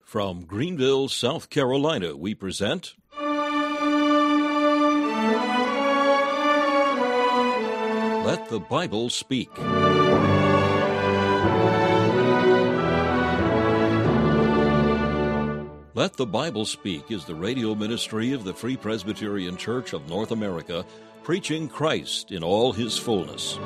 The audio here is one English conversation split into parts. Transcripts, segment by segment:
From Greenville, South Carolina, we present Let the Bible Speak. Let the Bible Speak is the radio ministry of the Free Presbyterian Church of North America, preaching Christ in all his fullness.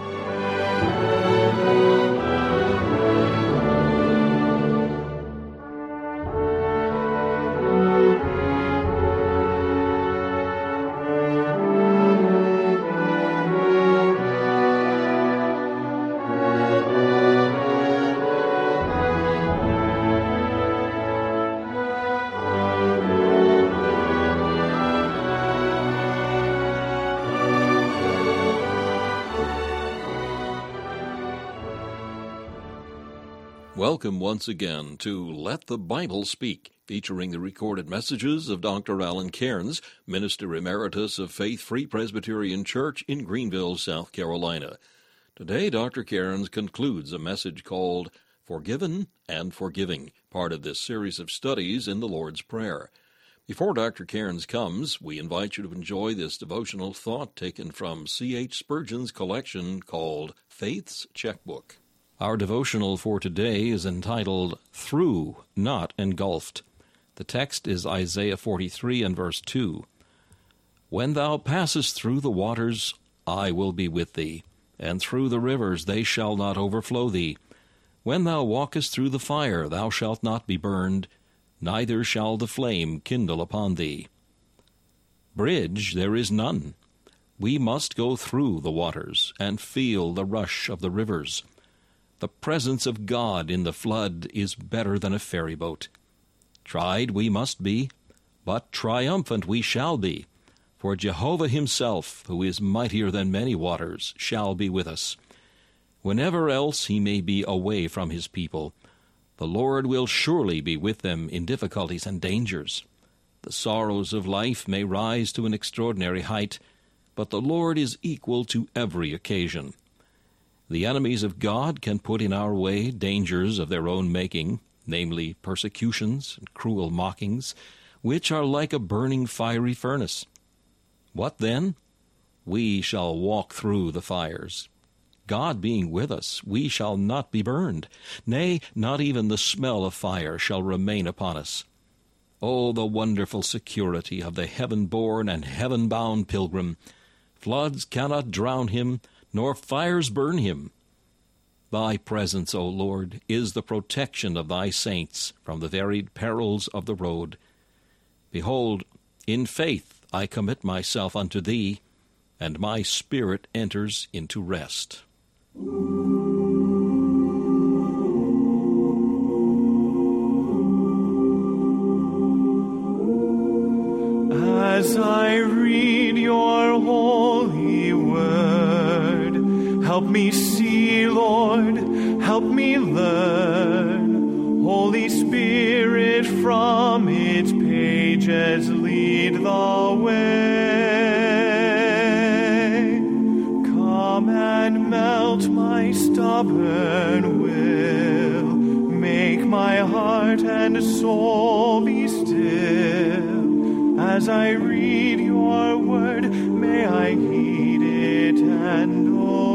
Welcome once again to Let the Bible Speak, featuring the recorded messages of Dr. Alan Cairns, Minister Emeritus of Faith Free Presbyterian Church in Greenville, South Carolina. Today, Dr. Cairns concludes a message called Forgiven and Forgiving, part of this series of studies in the Lord's Prayer. Before Dr. Cairns comes, we invite you to enjoy this devotional thought taken from C.H. Spurgeon's collection called Faith's Checkbook. Our devotional for today is entitled, Through, Not Engulfed. The text is Isaiah 43 and verse 2. When thou passest through the waters, I will be with thee, and through the rivers they shall not overflow thee. When thou walkest through the fire, thou shalt not be burned, neither shall the flame kindle upon thee. Bridge there is none. We must go through the waters, and feel the rush of the rivers. The presence of God in the flood is better than a ferry boat. Tried we must be, but triumphant we shall be, for Jehovah himself, who is mightier than many waters, shall be with us. Whenever else he may be away from his people, the Lord will surely be with them in difficulties and dangers. The sorrows of life may rise to an extraordinary height, but the Lord is equal to every occasion. The enemies of God can put in our way dangers of their own making, namely persecutions and cruel mockings, which are like a burning fiery furnace. What then? We shall walk through the fires. God being with us, we shall not be burned. Nay, not even the smell of fire shall remain upon us. Oh, the wonderful security of the heaven-born and heaven-bound pilgrim! Floods cannot drown him, nor fires burn him. Thy presence, O Lord, is the protection of thy saints from the varied perils of the road. Behold, in faith I commit myself unto thee, and my spirit enters into rest. As I read your holy word, help me see, Lord, help me learn. Holy Spirit, from its pages lead the way. Come and melt my stubborn will, make my heart and soul be still. As I read your word, may I heed it and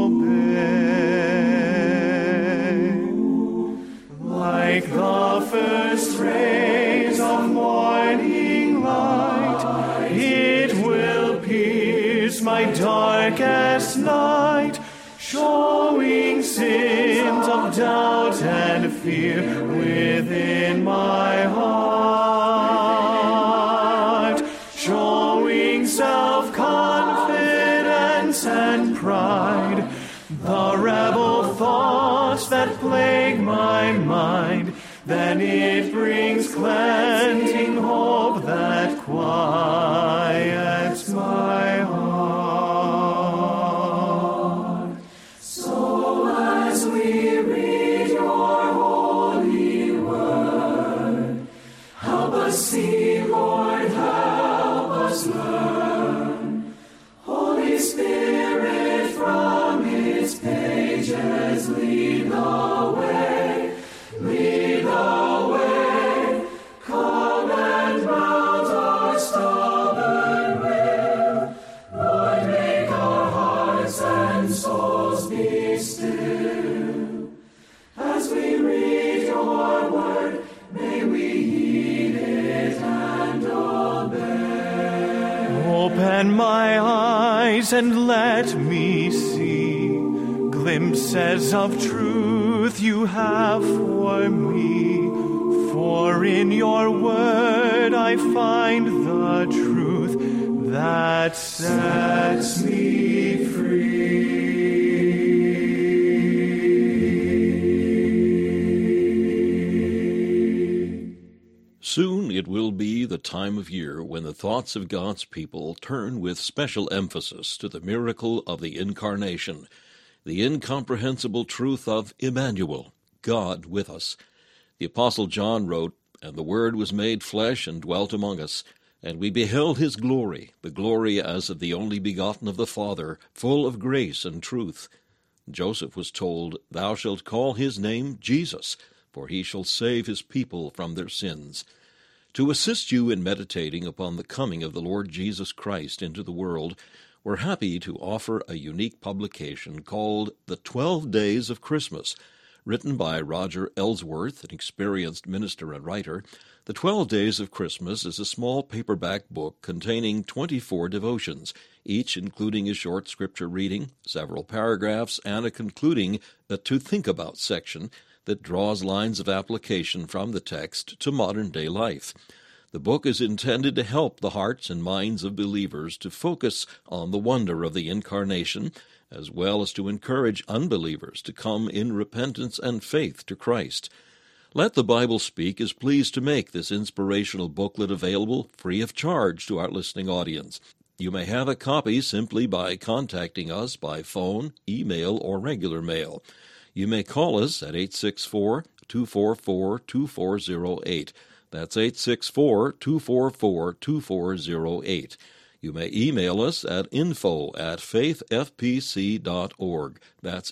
like the first rays of morning light, it will pierce my darkest night, showing sins of doubt and fear within my heart, showing self-confidence and pride, the rebel thoughts that plague my mind. Then it brings cleansing hope that quiets my heart. So as we read your holy word, help us see, Lord, help us learn. Holy Spirit, from its pages lead the way, lead the way. Open my eyes and let me see glimpses of truth you have for me. For in your word I find the truth that sets me free. Soon it will be the time of year when the thoughts of God's people turn with special emphasis to the miracle of the Incarnation, the incomprehensible truth of Emmanuel, God with us. The Apostle John wrote, "And the Word was made flesh and dwelt among us, and we beheld his glory, the glory as of the only begotten of the Father, full of grace and truth." Joseph was told, "Thou shalt call his name Jesus, for he shall save his people from their sins." To assist you in meditating upon the coming of the Lord Jesus Christ into the world, we're happy to offer a unique publication called The 12 Days of Christmas. Written by Roger Ellsworth, an experienced minister and writer, The 12 Days of Christmas is a small paperback book containing 24 devotions, each including a short scripture reading, several paragraphs, and a concluding To Think About section that draws lines of application from the text to modern-day life. The book is intended to help the hearts and minds of believers to focus on the wonder of the Incarnation, as well as to encourage unbelievers to come in repentance and faith to Christ. Let the Bible Speak is pleased to make this inspirational booklet available free of charge to our listening audience. You may have a copy simply by contacting us by phone, email, or regular mail. You may call us at 864-244-2408. That's 864-244-2408. You may email us at info@faithfpc.org. That's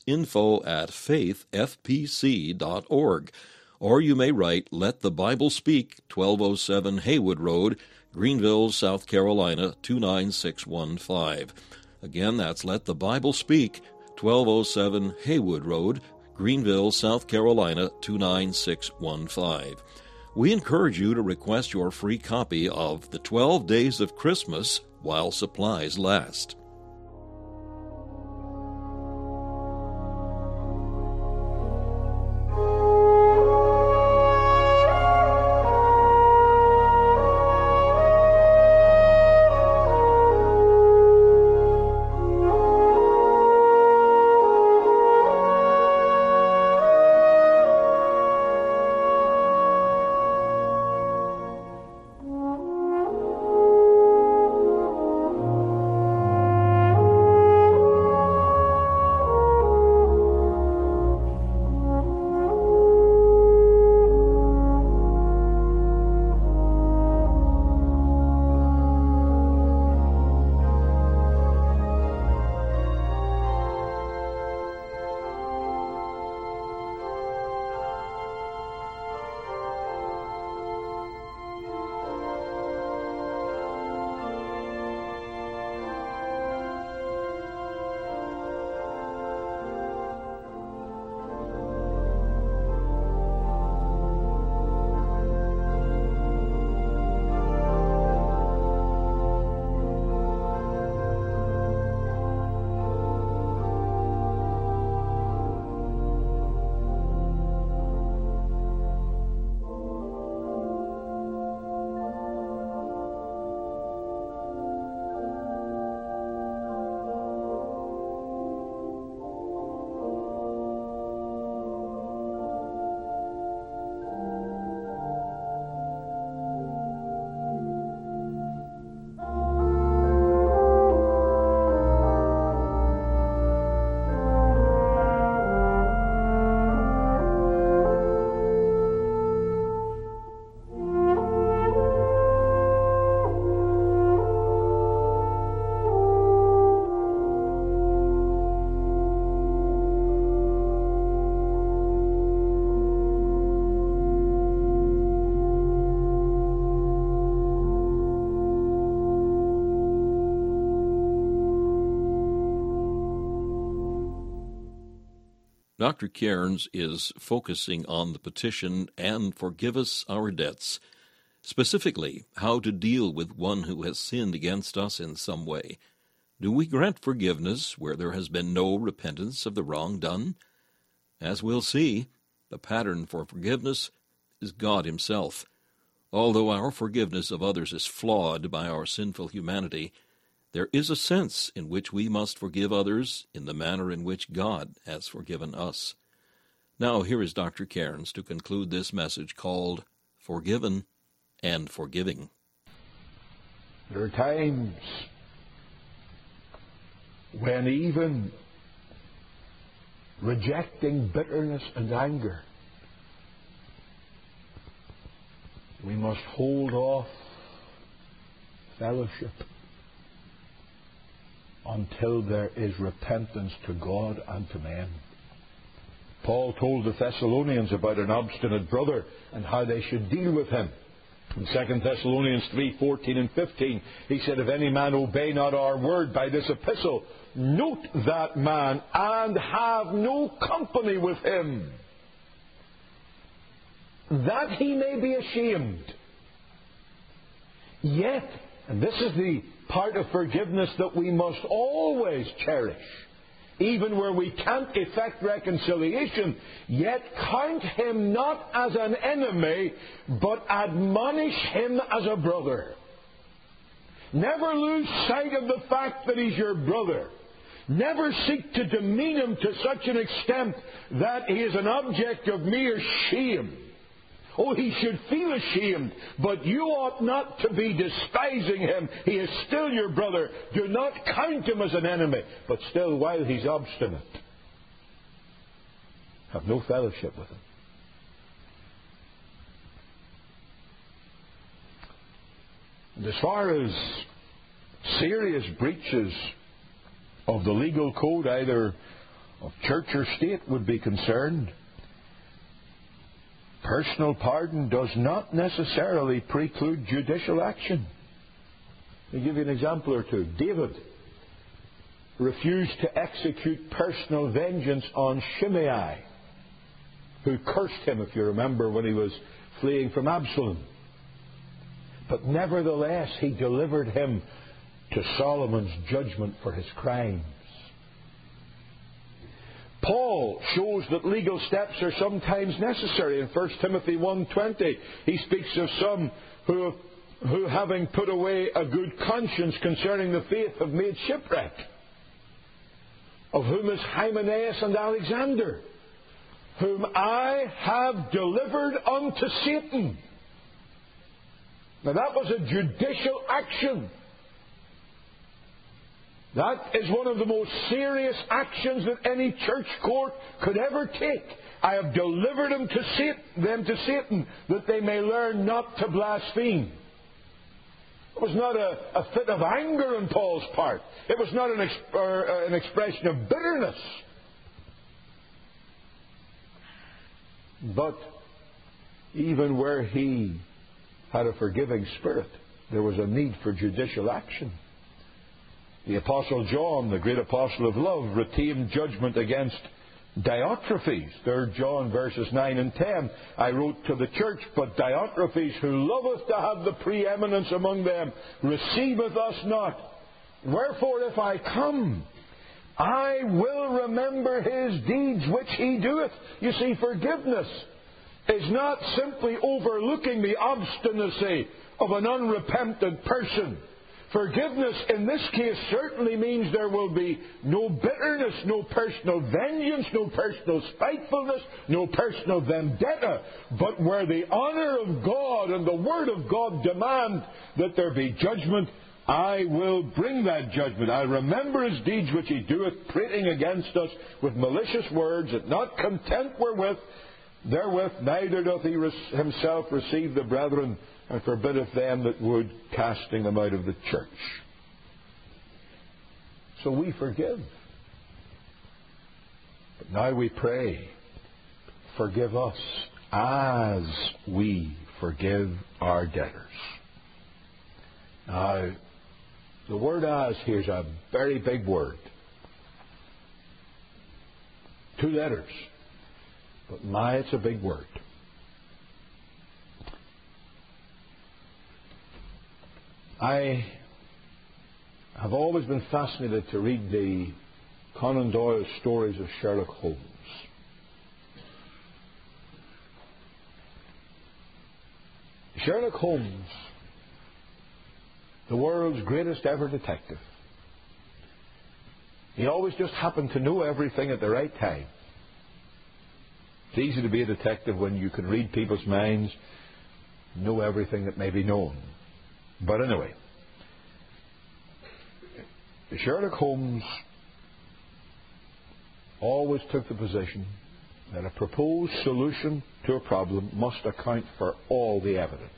info@faithfpc.org. Or you may write Let the Bible Speak, 1207 Haywood Road, Greenville, South Carolina, 29615. Again, that's Let the Bible Speak, 1207 Haywood Road, Greenville, South Carolina, 29615. We encourage you to request your free copy of The 12 Days of Christmas while supplies last. Dr. Cairns is focusing on the petition, "And forgive us our debts." Specifically, how to deal with one who has sinned against us in some way. Do we grant forgiveness where there has been no repentance of the wrong done? As we'll see, the pattern for forgiveness is God Himself. Although our forgiveness of others is flawed by our sinful humanity, there is a sense in which we must forgive others in the manner in which God has forgiven us. Now here is Dr. Cairns to conclude this message called Forgiven and Forgiving. There are times when even rejecting bitterness and anger, we must hold off fellowship until there is repentance to God and to men. Paul told the Thessalonians about an obstinate brother and how they should deal with him. In 2 Thessalonians 3:14 and 15, he said, "If any man obey not our word by this epistle, note that man and have no company with him, that he may be ashamed. Yet," and this is the part of forgiveness that we must always cherish, even where we can't effect reconciliation, "yet count him not as an enemy, but admonish him as a brother." Never lose sight of the fact that he's your brother. Never seek to demean him to such an extent that he is an object of mere shame. Oh, he should feel ashamed, but you ought not to be despising him. He is still your brother. Do not count him as an enemy. But still, while he's obstinate, have no fellowship with him. And as far as serious breaches of the legal code, either of church or state, would be concerned, personal pardon does not necessarily preclude judicial action. I'll give you an example or two. David refused to execute personal vengeance on Shimei, who cursed him, if you remember, when he was fleeing from Absalom. But nevertheless, he delivered him to Solomon's judgment for his crimes. Paul shows that legal steps are sometimes necessary. In 1 Timothy 1:20, he speaks of some who having put away a good conscience concerning the faith, have made shipwreck, of whom is Hymenaeus and Alexander, whom I have delivered unto Satan. Now that was a judicial action. That is one of the most serious actions that any church court could ever take. I have delivered them to Satan, that they may learn not to blaspheme. It was not a fit of anger on Paul's part. It was not an expression of bitterness. But even where he had a forgiving spirit, there was a need for judicial action. The Apostle John, the great apostle of love, retained judgment against Diotrephes. 3 John verses 9 and 10. I wrote to the church, but Diotrephes, who loveth to have the preeminence among them, receiveth us not. Wherefore, if I come, I will remember his deeds which he doeth. You see, forgiveness is not simply overlooking the obstinacy of an unrepentant person. Forgiveness in this case certainly means there will be no bitterness, no personal vengeance, no personal spitefulness, no personal vendetta. But where the honour of God and the Word of God demand that there be judgment, I will bring that judgment. I'll remember his deeds which he doeth, prating against us with malicious words, and not content therewith, neither doth he himself receive the brethren, and forbiddeth them that would, casting them out of the church. So we forgive. But now we pray, forgive us as we forgive our debtors. Now, the word "as" here is a very big word. 2 letters. But it's a big word. I have always been fascinated to read the Conan Doyle stories of Sherlock Holmes. Sherlock Holmes, the world's greatest ever detective. He always just happened to know everything at the right time. It's easy to be a detective when you can read people's minds, know everything that may be known. But anyway, Sherlock Holmes always took the position that a proposed solution to a problem must account for all the evidence.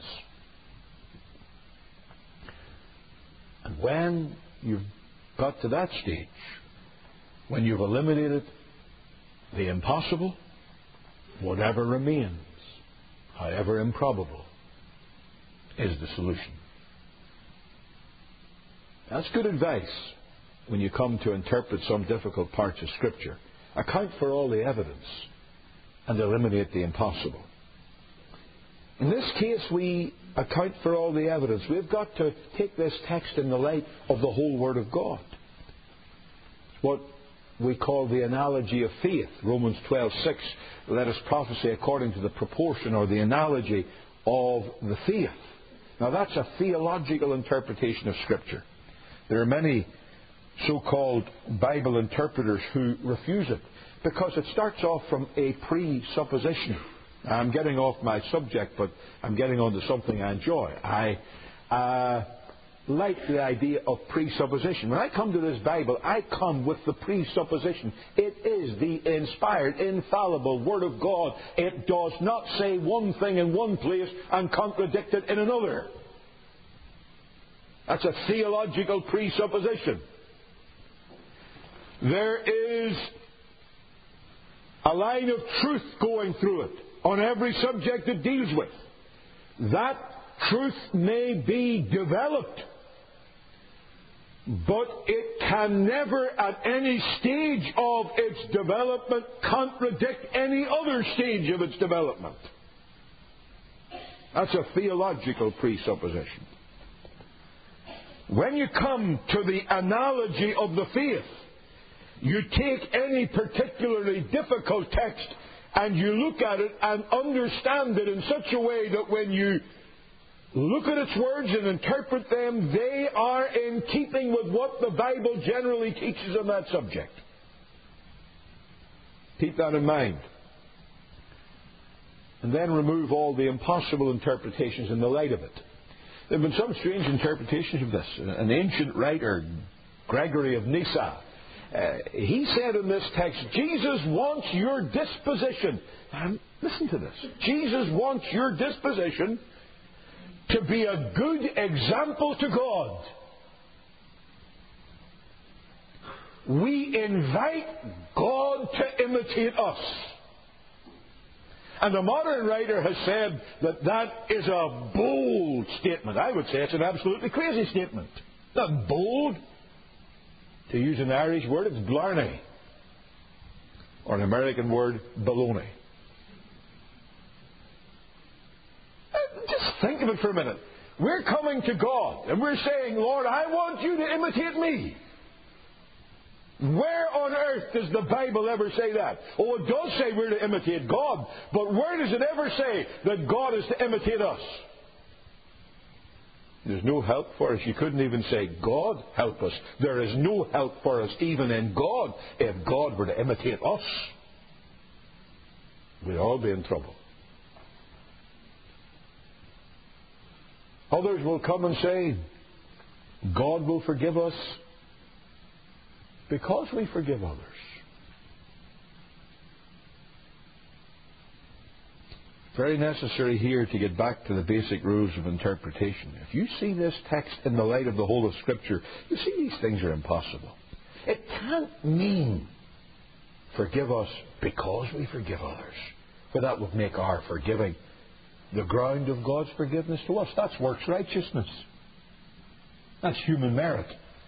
And when you've got to that stage, when you've eliminated the impossible, whatever remains, however improbable, is the solution. That's good advice when you come to interpret some difficult parts of Scripture. Account for all the evidence and eliminate the impossible. In this case, we account for all the evidence. We've got to take this text in the light of the whole Word of God. It's what we call the analogy of faith. Romans 12:6, let us prophesy according to the proportion or the analogy of the faith. Now that's a theological interpretation of Scripture. There are many so-called Bible interpreters who refuse it because it starts off from a presupposition. I'm getting off my subject, but I'm getting on to something I enjoy. I like the idea of presupposition. When I come to this Bible, I come with the presupposition. It is the inspired, infallible Word of God. It does not say one thing in one place and contradict it in another. That's a theological presupposition. There is a line of truth going through it on every subject it deals with. That truth may be developed, but it can never at any stage of its development contradict any other stage of its development. That's a theological presupposition. When you come to the analogy of the faith, you take any particularly difficult text and you look at it and understand it in such a way that when you look at its words and interpret them, they are in keeping with what the Bible generally teaches on that subject. Keep that in mind. And then remove all the impossible interpretations in the light of it. There have been some strange interpretations of this. An ancient writer, Gregory of Nyssa, he said in this text, Jesus wants your disposition. Listen to this. Jesus wants your disposition to be a good example to God. We invite God to imitate us. And a modern writer has said that that is a bold statement. I would say it's an absolutely crazy statement. Not bold. To use an Irish word, it's blarney. Or an American word, baloney. Just think of it for a minute. We're coming to God and we're saying, Lord, I want you to imitate me. Where on earth does the Bible ever say that? Oh, it does say we're to imitate God, but where does it ever say that God is to imitate us? There's no help for us. You couldn't even say, God, help us. There is no help for us even in God. If God were to imitate us, we'd all be in trouble. Others will come and say, God will forgive us because we forgive others. Very necessary here to get back to the basic rules of interpretation. If you see this text in the light of the whole of Scripture, you see these things are impossible. It can't mean forgive us because we forgive others, for that would make our forgiving the ground of God's forgiveness to us. That's works righteousness. That's human merit.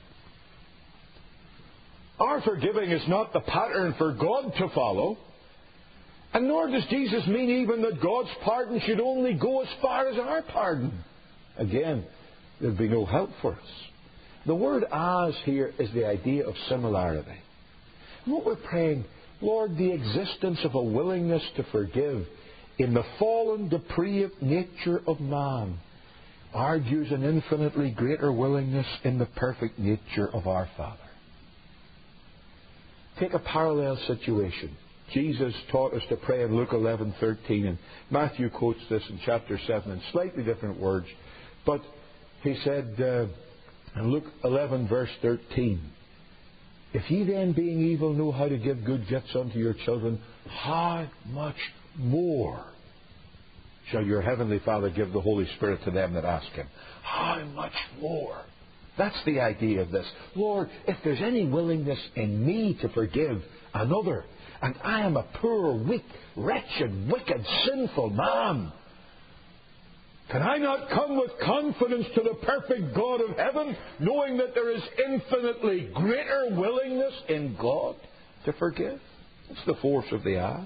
Our forgiving is not the pattern for God to follow. And nor does Jesus mean even that God's pardon should only go as far as our pardon. Again, there'd be no help for us. The word as here is the idea of similarity. And what we're praying, Lord, the existence of a willingness to forgive in the fallen, depraved nature of man argues an infinitely greater willingness in the perfect nature of our Father. Take a parallel situation. Jesus taught us to pray in Luke 11:13, and Matthew quotes this in chapter 7 in slightly different words. But he said in Luke 11, verse 13, if ye then, being evil, know how to give good gifts unto your children, how much more shall your heavenly Father give the Holy Spirit to them that ask Him? How much more? That's the idea of this. Lord, if there's any willingness in me to forgive another, and I am a poor, weak, wretched, wicked, sinful man, can I not come with confidence to the perfect God of heaven, knowing that there is infinitely greater willingness in God to forgive? It's the force of the as.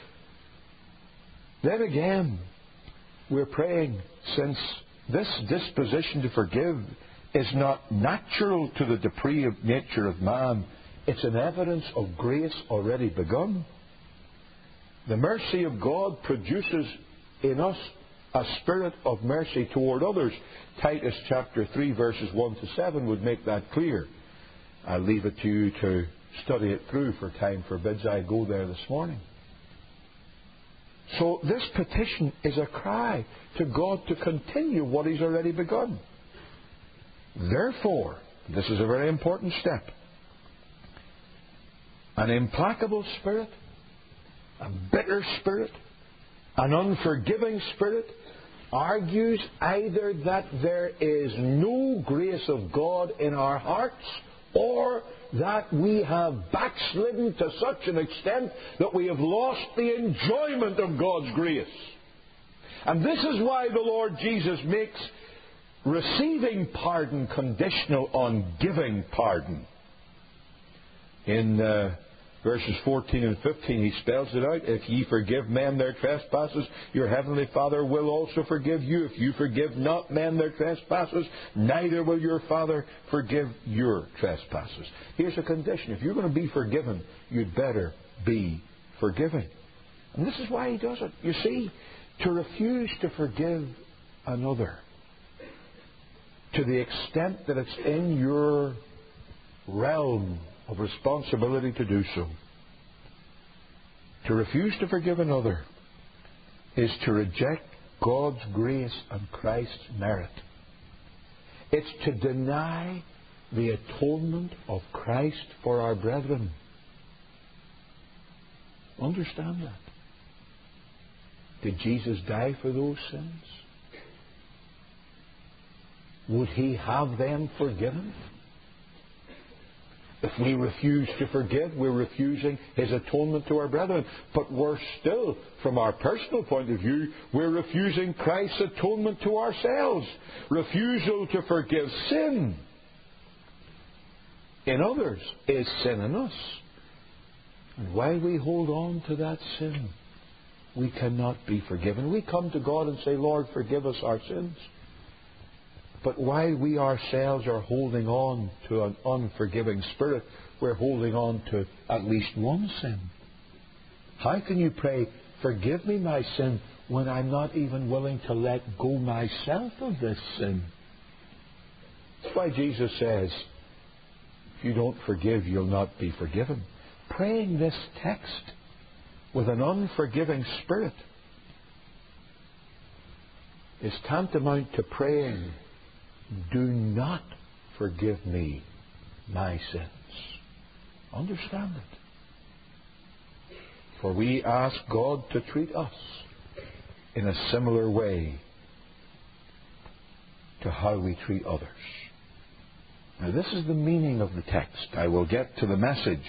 Then again, we're praying, since this disposition to forgive is not natural to the depraved nature of man, it's an evidence of grace already begun. The mercy of God produces in us a spirit of mercy toward others. Titus chapter 3 verses 1 to 7 would make that clear. I'll leave it to you to study it through, for time forbids I go there this morning. So this petition is a cry to God to continue what He's already begun. Therefore, this is a very important step, an implacable spirit, a bitter spirit, an unforgiving spirit argues either that there is no grace of God in our hearts, or that we have backslidden to such an extent that we have lost the enjoyment of God's grace. And this is why the Lord Jesus makes receiving pardon conditional on giving pardon. In verses 14 and 15, he spells it out. If ye forgive men their trespasses, your heavenly Father will also forgive you. If you forgive not men their trespasses, neither will your Father forgive your trespasses. Here's a condition. If you're going to be forgiven, you'd better be forgiving. And this is why he does it. You see, to refuse to forgive another to the extent that it's in your realm of responsibility to do so. To refuse to forgive another is to reject God's grace and Christ's merit. It's to deny the atonement of Christ for our brethren. Understand that. Did Jesus die for those sins? Would He have them forgiven? If we refuse to forgive, we're refusing His atonement to our brethren. But worse still, from our personal point of view, we're refusing Christ's atonement to ourselves. Refusal to forgive sin in others is sin in us. And while we hold on to that sin, we cannot be forgiven. We come to God and say, Lord, forgive us our sins. But while we ourselves are holding on to an unforgiving spirit, we're holding on to at least one sin. How can you pray, forgive me my sin, when I'm not even willing to let go myself of this sin? That's why Jesus says, if you don't forgive, you'll not be forgiven. Praying this text with an unforgiving spirit is tantamount to praying, do not forgive me my sins. Understand it. For we ask God to treat us in a similar way to how we treat others. Now, this is the meaning of the text. I will get to the message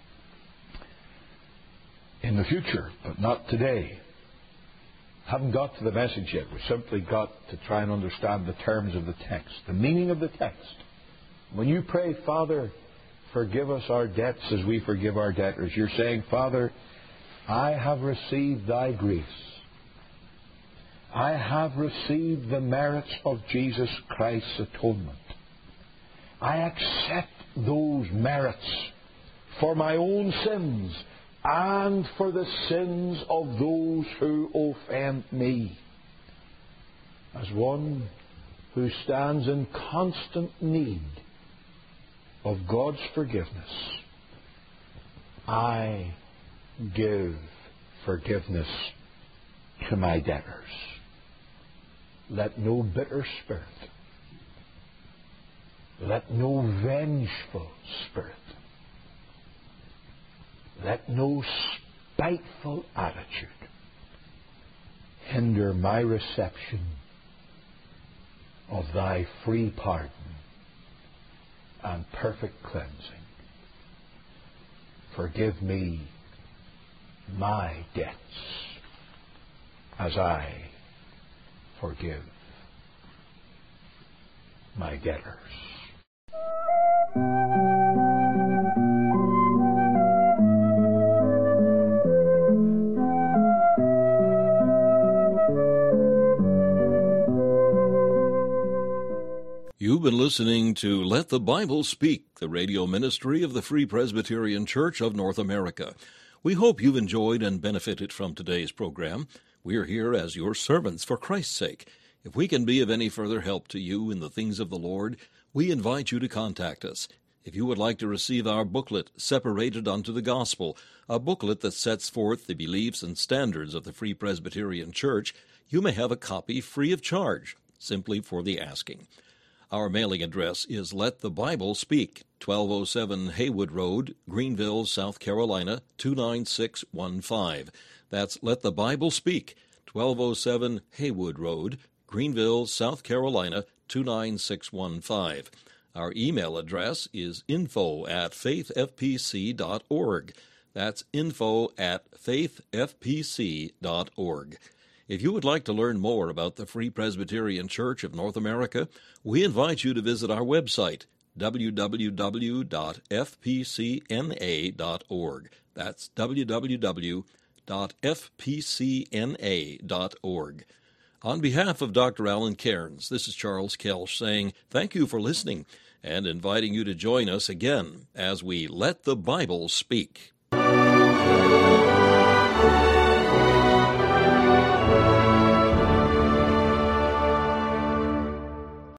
in the future, but not today. Haven't got to the message yet. We've simply got to try and understand the terms of the text, the meaning of the text. When you pray, Father, forgive us our debts as we forgive our debtors, you're saying, Father, I have received Thy grace. I have received the merits of Jesus Christ's atonement. I accept those merits for my own sins and for the sins of those who offend me. As one who stands in constant need of God's forgiveness, I give forgiveness to my debtors. Let no bitter spirit, let no vengeful spirit, let no spiteful attitude hinder my reception of thy free pardon and perfect cleansing. Forgive me my debts as I forgive my debtors. You've been listening to Let the Bible Speak, the radio ministry of the Free Presbyterian Church of North America. We hope you've enjoyed and benefited from today's program. We're here as your servants for Christ's sake. If we can be of any further help to you in the things of the Lord, we invite you to contact us. If you would like to receive our booklet, Separated unto the Gospel, a booklet that sets forth the beliefs and standards of the Free Presbyterian Church, you may have a copy free of charge, simply for the asking. Our mailing address is Let the Bible Speak, 1207 Haywood Road, Greenville, South Carolina, 29615. That's Let the Bible Speak, 1207 Haywood Road, Greenville, South Carolina, 29615. Our email address is info@faithfpc.org. That's info@faithfpc.org. If you would like to learn more about the Free Presbyterian Church of North America, we invite you to visit our website, www.fpcna.org. That's www.fpcna.org. On behalf of Dr. Alan Cairns, this is Charles Kelsch saying thank you for listening and inviting you to join us again as we Let the Bible Speak.